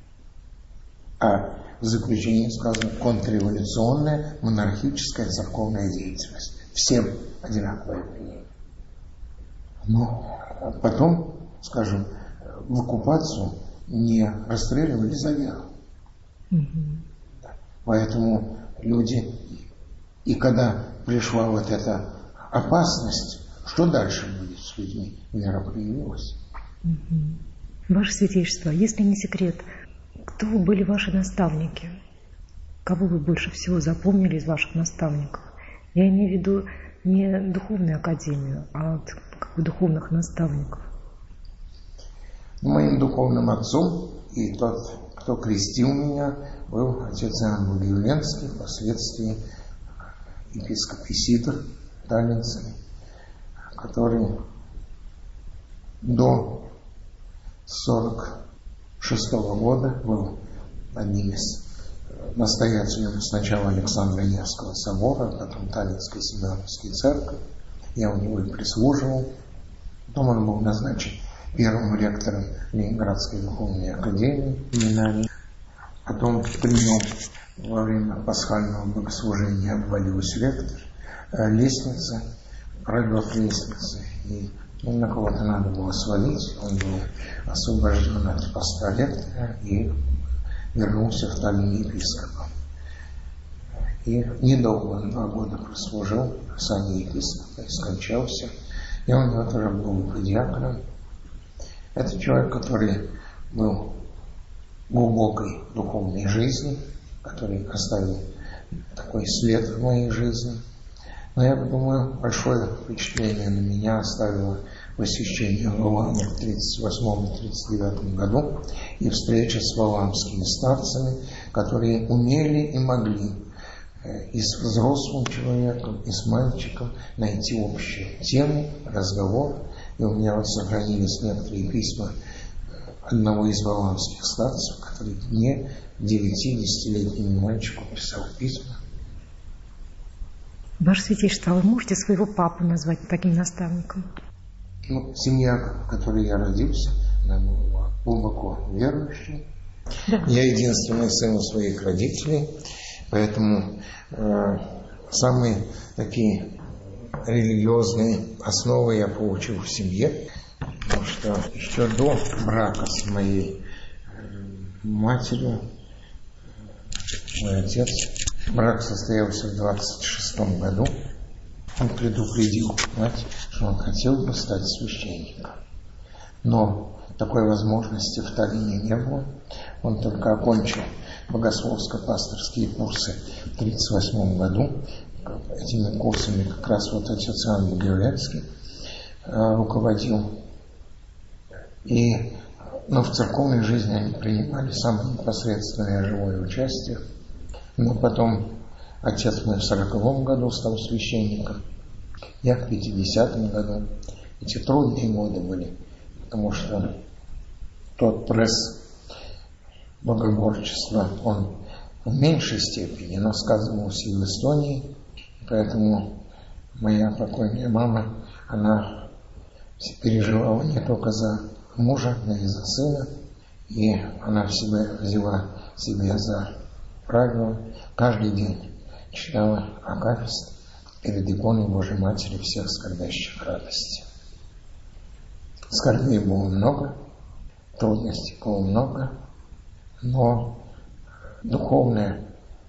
А в заключении сказано контрреволюционная монархическая церковная деятельность. Всем одинаковое обвинение. Но потом, скажем, в оккупацию не расстреливали за веру. Mm-hmm. Поэтому люди, и когда пришла вот эта опасность, что дальше будет с людьми? Вера проявилась. Mm-hmm. Ваше Святейшество, если не секрет, кто были ваши наставники? Кого вы больше всего запомнили из ваших наставников? Я имею в виду не духовную академию, а вот как бы духовных наставников. Моим духовным отцом и тот, кто крестил меня, был отец Иоанн Богоявленский, впоследствии епископ Исидор Таллинский, который до сорок шестого года был одним из настоятелем сначала Александра Невского собора, потом Таллинской Семеновской церкви. Я у него и прислуживал. Потом он был назначен первым ректором Ленинградской духовной академии имени. Потом при нем во время пасхального богослужения обвалилась ректор, лестница, пролет лестницы, и ну, на кого-то надо было свалить. Он был освобожден от поста ректора и вернулся в Таллин епископом. И недолго, два года прослужил в сане епископа и скончался. И он вот уже был диаконом. Это человек, который был в глубокой духовной жизни, который оставил такой след в моей жизни. Но я думаю, большое впечатление на меня оставило посещение Валаама в тридцать восьмом и тридцать девятом году и встреча с валаамскими старцами, которые умели и могли и с взрослым человеком, и с мальчиком найти общую тему, разговор. И у меня вот сохранились некоторые письма одного из валаамских старцев, который мне, девяти-десятилетнему мальчику, писал письма. Ваше Святейшество, а вы можете своего папу назвать таким наставником? Ну, семья, в которой я родился, она была глубоко верующей. Да. Я единственный сын у своих родителей, поэтому э, самые такие религиозные основы я получил в семье, потому что еще до брака с моей матерью, мой отец, брак состоялся в двадцать шестом году. Он предупредил мать, что он хотел бы стать священником. Но такой возможности в Таллине не было. Он только окончил богословско-пасторские курсы в тридцать восьмом году. Этими курсами как раз вот отец Иоанн Богоявленский э, руководил. И, но в церковной жизни они принимали самое непосредственное живое участие. Но потом отец мой в сороковом году стал священником, я в пятидесятом году. Эти трудные годы были, потому что тот пресс богоборчества, он в меньшей степени, но сказывался и в Эстонии. Поэтому моя покойная мама, она переживала не только за мужа, но и за сына. И она в себя взяла себе за правило каждый день читала акафист перед иконой Божьей Матери всех скорбящих радости. Скорбей было много, трудностей было много, но духовная,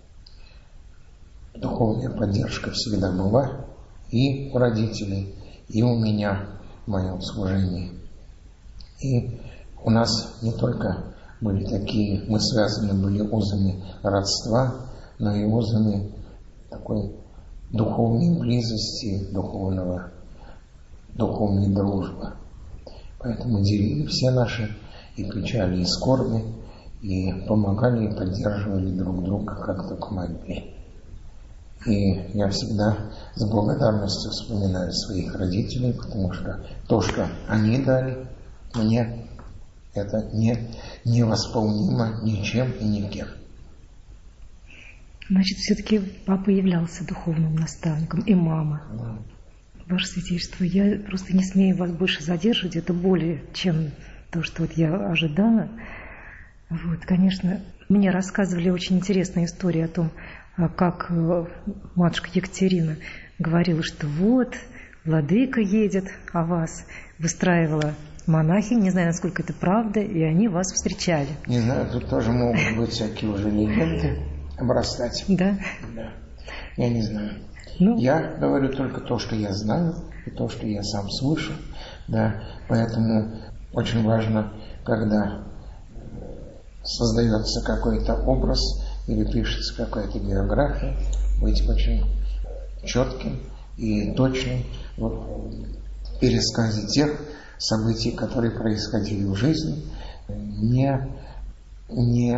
духовная поддержка всегда была и у родителей, и у меня в моем служении. И у нас не только были такие, мы связаны были узами родства, но и узами такой духовной близости, духовного, духовной дружбы. Поэтому делили все наши и печали, и скорби, и помогали, и поддерживали друг друга, как только могли. И я всегда с благодарностью вспоминаю своих родителей, потому что то, что они дали мне, это не, невосполнимо ничем и никем. Значит, все-таки папа являлся духовным наставником, и мама. Да. Ваше Святейшество, я просто не смею вас больше задерживать, это более, чем то, что вот я ожидала. Вот, конечно, мне рассказывали очень интересные истории о том, как матушка Екатерина говорила, что вот, владыка едет, а вас выстраивала монахинь, не знаю, насколько это правда, и они вас встречали. Не знаю, тут тоже могут быть всякие уже легенды обрастать. Да? Да. Я не знаю. Ну, я говорю только то, что я знаю, и то, что я сам слышу. Да. Поэтому очень важно, когда создается какой-то образ или пишется какая-то биография, быть очень четким и точным в пересказе тех событий, которые происходили в жизни, не, не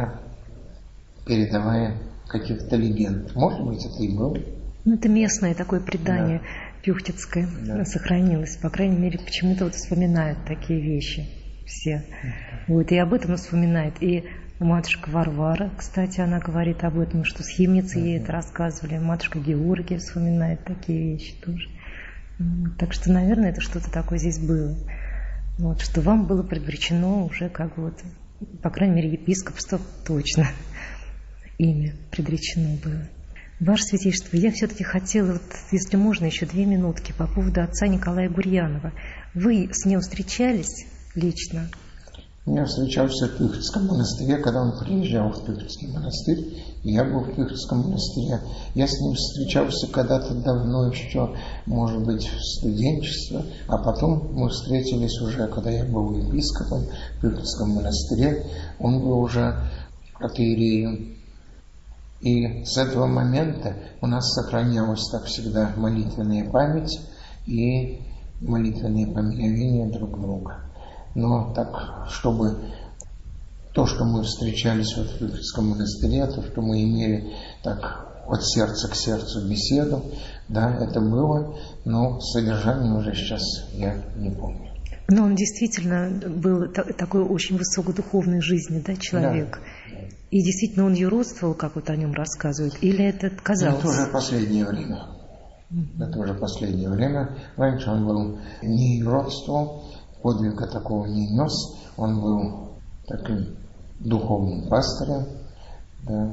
передавая каких-то легенд. Может быть, это и было. Ну, это местное такое предание. Да. Пюхтицкая, Да. сохранилась. По крайней мере, почему-то вот вспоминают такие вещи все. Вот, и об этом вспоминает. И матушка Варвара, кстати, она говорит об этом, что схимницы ей это рассказывали. Матушка Георгия вспоминает такие вещи тоже. Так что, наверное, это что-то такое здесь было. Вот, что вам было предречено уже как вот, по крайней мере, епископство точно имя предречено было. Ваше Святейшество, я все-таки хотела, вот, если можно, еще две минутки по поводу отца Николая Гурьянова. Вы с ним встречались лично? Я встречался в Пюхтицком монастыре, когда он приезжал в Пюхтицкий монастырь, и я был в Пюхтицком монастыре. Я с ним встречался когда-то давно еще, может быть, в студенчестве, а потом мы встретились уже, когда я был епископом в Пюхтицком монастыре. Он был уже протоиереем. И с этого момента у нас сохранялась, так всегда, молитвенная память и молитвенные поминовения друг друга. Но так, чтобы то, что мы встречались вот в Пюхтицком монастыре, то, что мы имели так от сердца к сердцу беседу, да, это было, но содержание уже сейчас я не помню. Но он действительно был та- такой очень высокодуховной жизни, да, человек. Да. И действительно он юродствовал, как вот о нем рассказывают, или это казалось? Это уже последнее время. Это уже последнее время. Раньше он был не юродствовал, подвига такого не нес. Он был таким духовным пастырем. Да.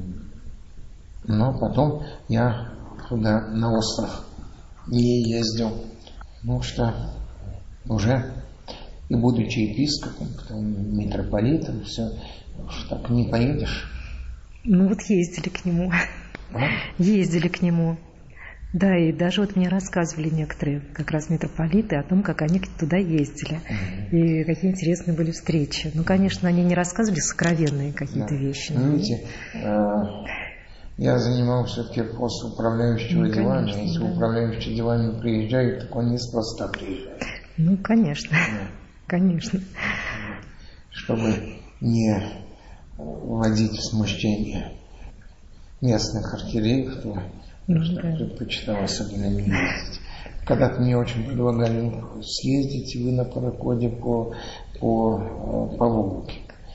Но потом я туда на остров не ездил, потому что уже и будучи епископом, потом митрополитом, все, уж так не поедешь. Ну вот ездили к нему. А? Ездили к нему. Да, и даже вот мне рассказывали некоторые, как раз митрополиты, о том, как они туда ездили. Mm-hmm. И какие интересные были встречи. Ну, конечно, они не рассказывали сокровенные какие-то Да. вещи. Ну, видите, э, я занимался все-таки пост управляющего ну, делами. Конечно, если да. управляющий делами приезжает, так он неспроста приезжает. Ну, конечно. Да. Конечно. Чтобы не вводить в смущение местных архиереев, то ну, что да. предпочитал особенно не ездить. Когда-то мне очень предлагали съездить вы на пароходе по, по, по Волге.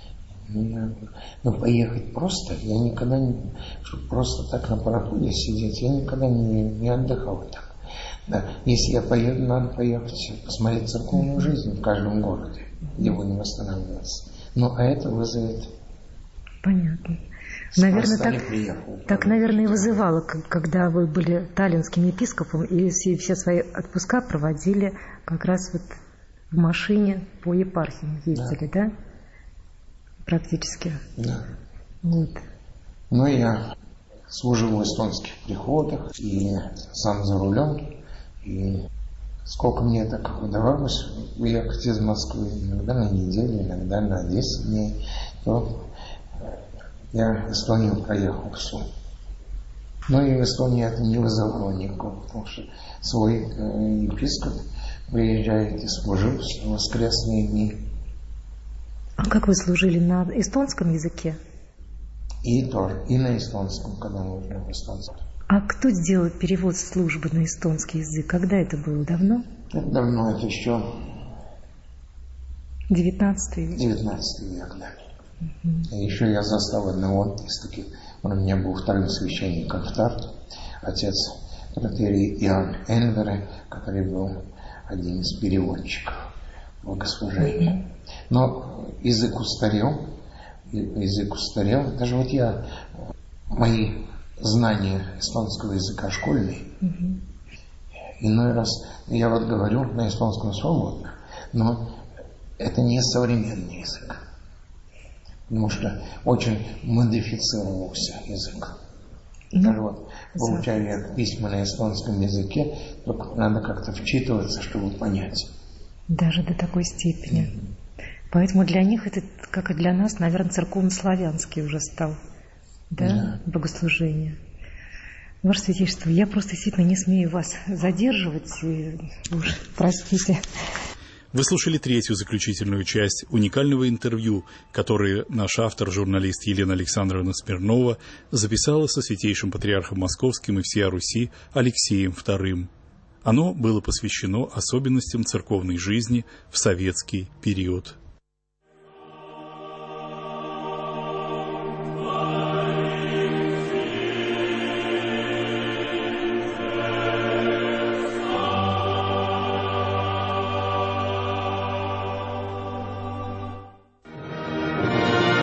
Но поехать просто, я никогда не... Чтобы просто так на пароходе сидеть, я никогда не, не отдыхал так. Да. Если я поеду, надо поехать посмотреть церковную жизнь в каждом городе, где будем останавливаться. Ну, а это вызовет... Понятно. Наверное, так, так, наверное, и вызывало, когда вы были таллинским епископом и все свои отпуска проводили как раз вот в машине по епархиям ездили, да? да? Практически. Да. Вот. Ну, я служил в эстонских приходах и сам за рулем. И сколько мне так удавалось уехать из Москвы, иногда на неделю, иногда на десять дней, то я Эстонию проехал всю. Но и в Эстонии это не вызывало никакого, потому что свой э, епископ приезжает и служил в воскресные дни. А как вы служили, на эстонском языке? И тоже, и на эстонском, когда нужно в эстонском. А кто сделал перевод службы на эстонский язык? Когда это было? Давно? Это давно, это еще девятнадцатый век. девятнадцатый век, да. Uh-huh. И еще я застал одного из таких, он у меня был вторым священником в Тарту, отец протоиерей Иоанн Энвере, который был один из переводчиков богослужения. Uh-huh. Но язык устарел, язык устарел. Даже вот я, мои знания эстонского языка школьные, uh-huh. иной раз я вот говорю на эстонском свободно, но это не современный язык. Потому что очень модифицировался язык. Ну, даже вот, получая я письма на эстонском языке, только надо как-то вчитываться, чтобы понять. Даже до такой степени. Mm-hmm. Поэтому для них это, как и для нас, наверное, церковно-славянский уже стал, да, yeah. богослужение. Ваше Святейшество, я просто действительно не смею вас задерживать, и уж простите. Вы слушали третью заключительную часть уникального интервью, которое наш автор, журналист Елена Александровна Смирнова, записала со святейшим патриархом Московским и всея Руси Алексеем вторым. Оно было посвящено особенностям церковной жизни в советский период.